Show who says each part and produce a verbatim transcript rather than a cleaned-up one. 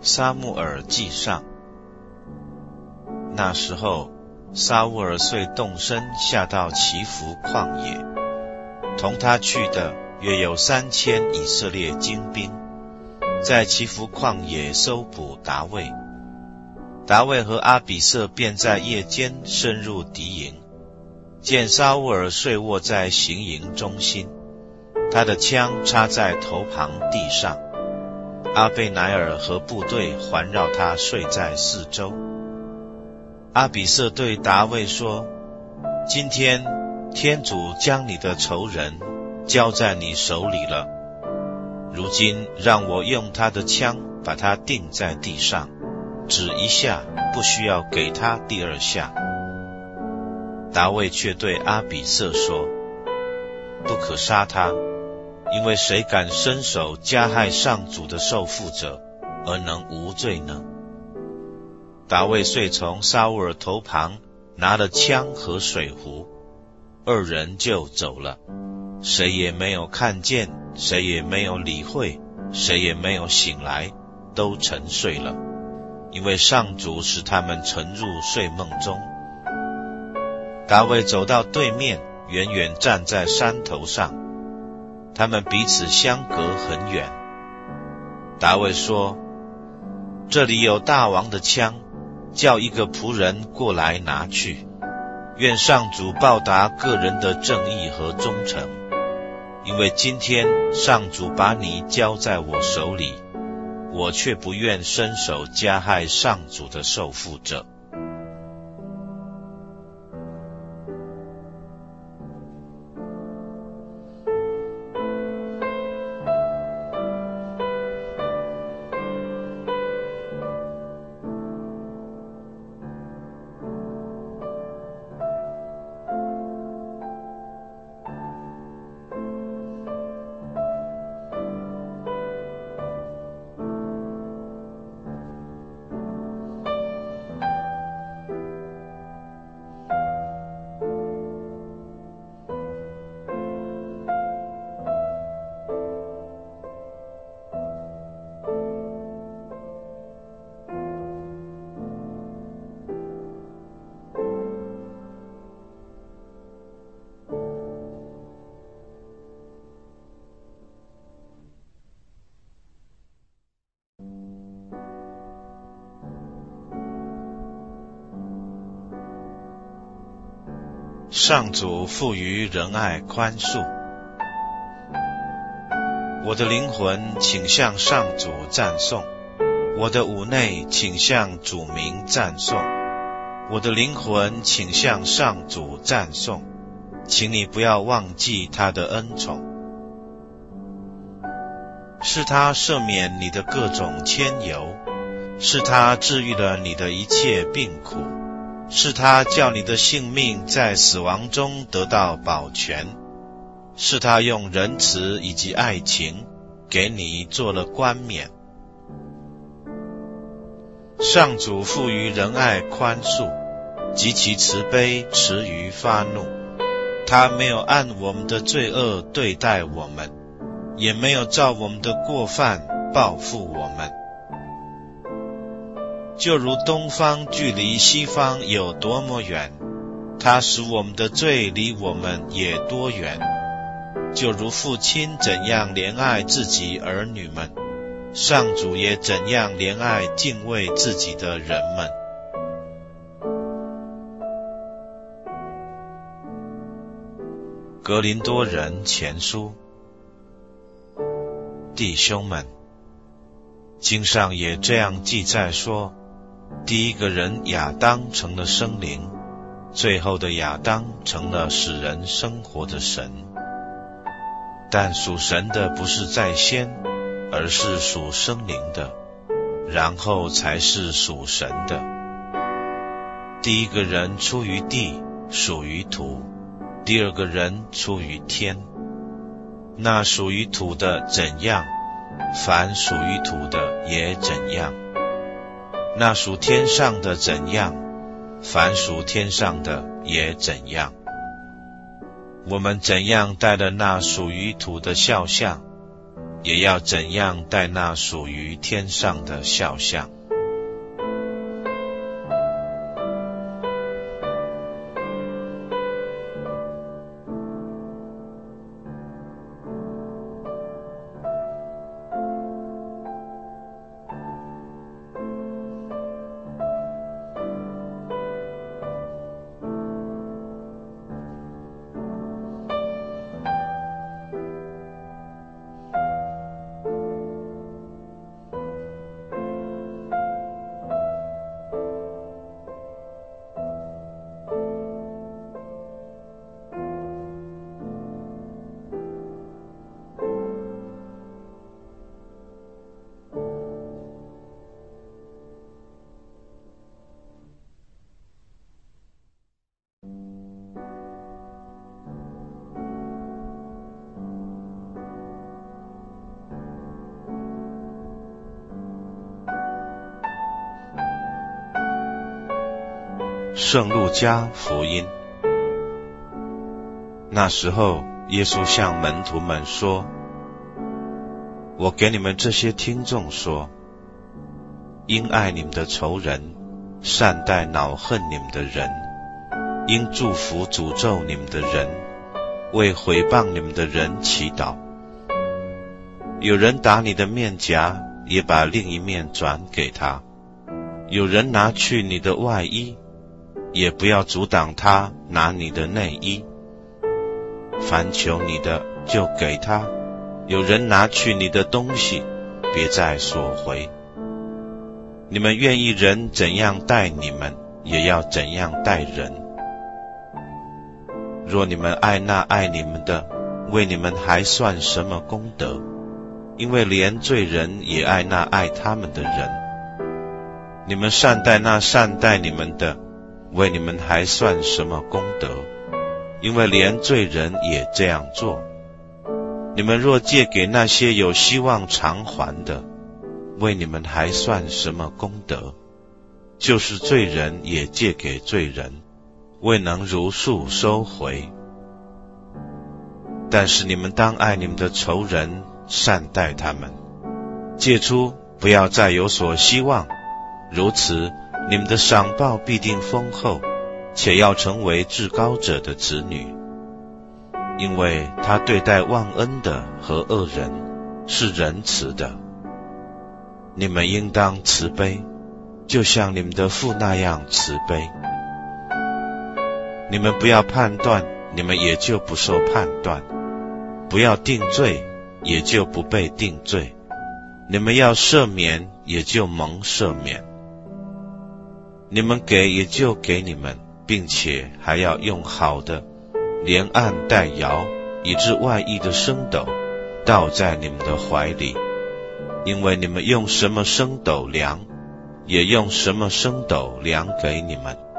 Speaker 1: 撒母耳记上。那时候，撒乌尔遂动身下到其弗旷野，同他去的约有三千以色列精兵，在其弗旷野搜捕达味。达味和阿比瑟便在夜间深入敌营，见撒乌尔睡卧在行营中心，他的枪插在头旁地上，阿贝乃尔和部队环绕他睡在四周。阿比瑟对达味说：今天天主将你的仇人交在你手里了，如今让我用他的枪把他钉在地上，只一下，不需要给他第二下。达味却对阿比瑟说：不可杀他，因为谁敢伸手加害上主的受缚者，而能无罪呢？达味遂从撒乌尔头旁拿了枪和水壶，二人就走了，谁也没有看见，谁也没有理会，谁也没有醒来，都沉睡了，因为上主使他们沉入睡梦中。达味走到对面，远远站在山头上，他们彼此相隔很远。达味说：这里有大王的枪，叫一个仆人过来拿去，愿上主报答个人的正义和忠诚，因为今天上主把你交在我手里，我却不愿伸手加害上主的受缚者。上主富于仁爱宽恕，我的灵魂请向上主赞颂，我的五内请向主名赞颂，我的灵魂请向上主赞颂，请你不要忘记他的恩宠。是他赦免你的各种愆尤，是他治愈了你的一切病苦，是他叫你的性命在死亡中得到保全，是他用仁慈以及爱情给你做了冠冕。上主富于仁爱宽恕，极其慈悲，迟于发怒。他没有按我们的罪恶对待我们，也没有照我们的过犯报复我们。就如东方距离西方有多么远，他使我们的罪离我们也多远。就如父亲怎样怜爱自己儿女们，上主也怎样怜爱敬畏自己的人们。格林多人前书。弟兄们，经上也这样记载说，第一个人亚当成了生灵，最后的亚当成了使人生活的神。但属神的不是在先，而是属生灵的，然后才是属神的。第一个人出于地，属于土；第二个人出于天。那属于土的怎样，凡属于土的也怎样；那属天上的怎样，凡属天上的也怎样。我们怎样带了那属于土的肖像， 也要怎样待那属于天上的肖像。圣路加福音。那时候，耶稣向门徒们说：我给你们这些听众说，应爱你们的仇人，善待恼恨你们的人，应祝福诅咒你们的人，为毁谤你们的人祈祷。有人打你的面颊，也把另一面转给他；有人拿去你的外衣，也不要阻挡他拿你的内衣。凡求你的，就给他；有人拿去你的东西，别再索回。你们愿意人怎样待你们，也要怎样待人。若你们爱那爱你们的，为你们还算什么功德？因为连罪人也爱那爱他们的人。你们善待那善待你们的，为你们还算什么功德？因为连罪人也这样做。你们若借给那些有希望偿还的，为你们还算什么功德？就是罪人也借给罪人，未能如数收回。但是你们当爱你们的仇人，善待他们，借出，不要再有所希望，如此你们的赏报必定丰厚，且要成为至高者的子女。因为他对待忘恩的和恶人是仁慈的。你们应当慈悲，就像你们的父那样慈悲。你们不要判断，你们也就不受判断；不要定罪，也就不被定罪。你们要赦免，也就蒙赦免。你们给，也就给你们，并且还要用好的，连按带摇，以致外溢的升斗倒在你们的怀里。因为你们用什么升斗量，也用什么升斗量给你们。